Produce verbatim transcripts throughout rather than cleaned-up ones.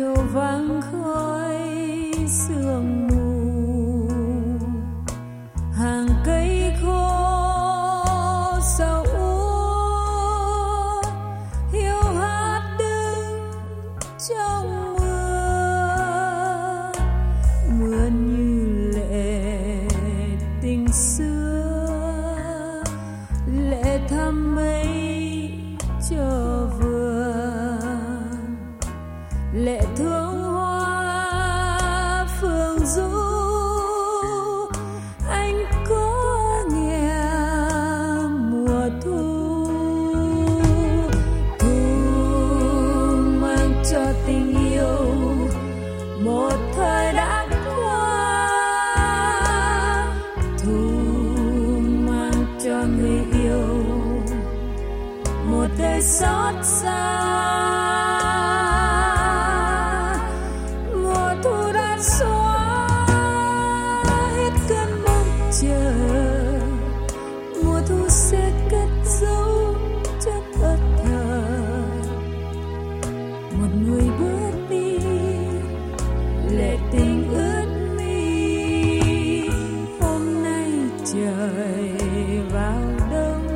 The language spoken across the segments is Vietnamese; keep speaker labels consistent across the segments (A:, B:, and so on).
A: chiều vắng khói sương mù, hàng cây khô sau úa hiu hắt đứng trong mưa. Mưa như lệ tình xưa, lệ thăm mấy chờ vườn, lệ thương hoa phượng du. Anh có nghe mùa thu, thu mang cho tình yêu một thời đã qua, thu mang cho người yêu một đời xót xa. Mùa thu đã xóa hết cơn mong chờ, mùa thu sẽ cất giấu chất ớt thờ. Một người bước đi, lệ tình ướt mi. Hôm nay trời vào đông,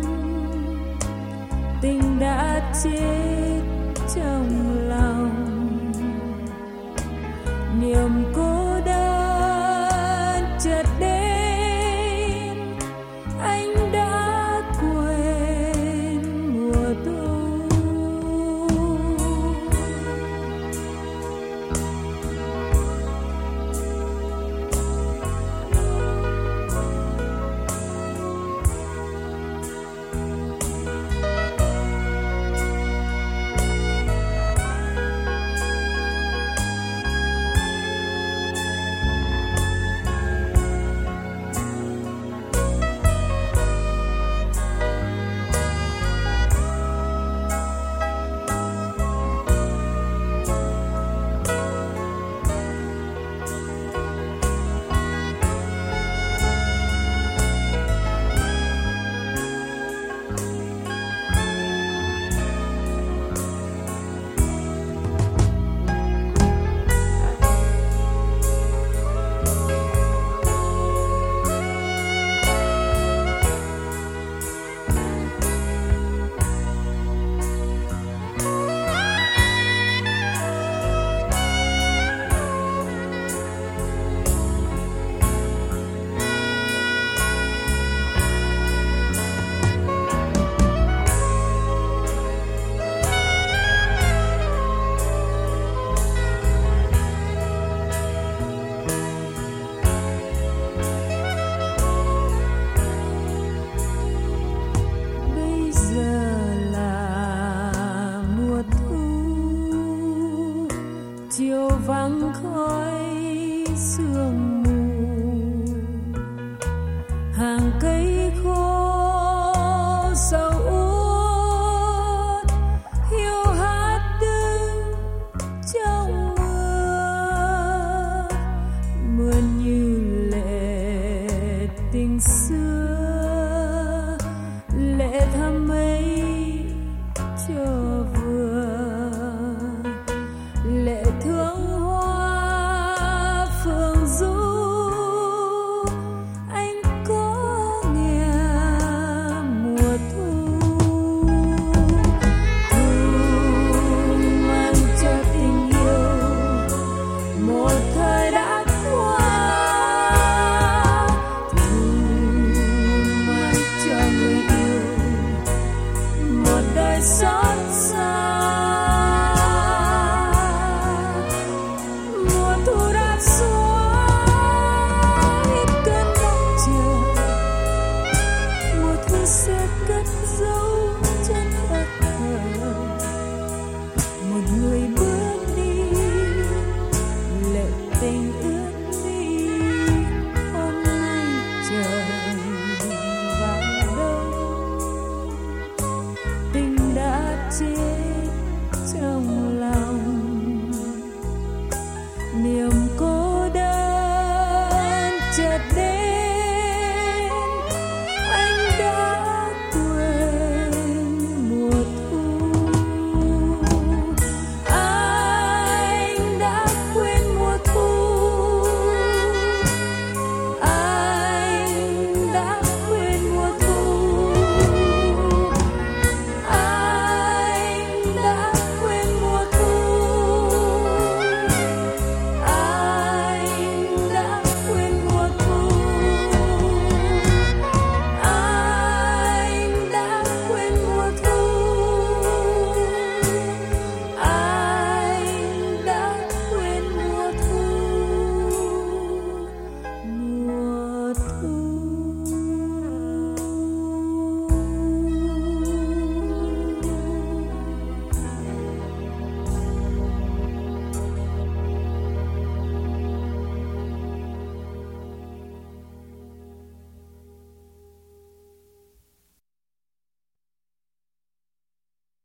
A: tình đã chết trong lòng. Niềm cô đơn chợt đến, anh đã quên mùa thu. Chiều vắng khói sương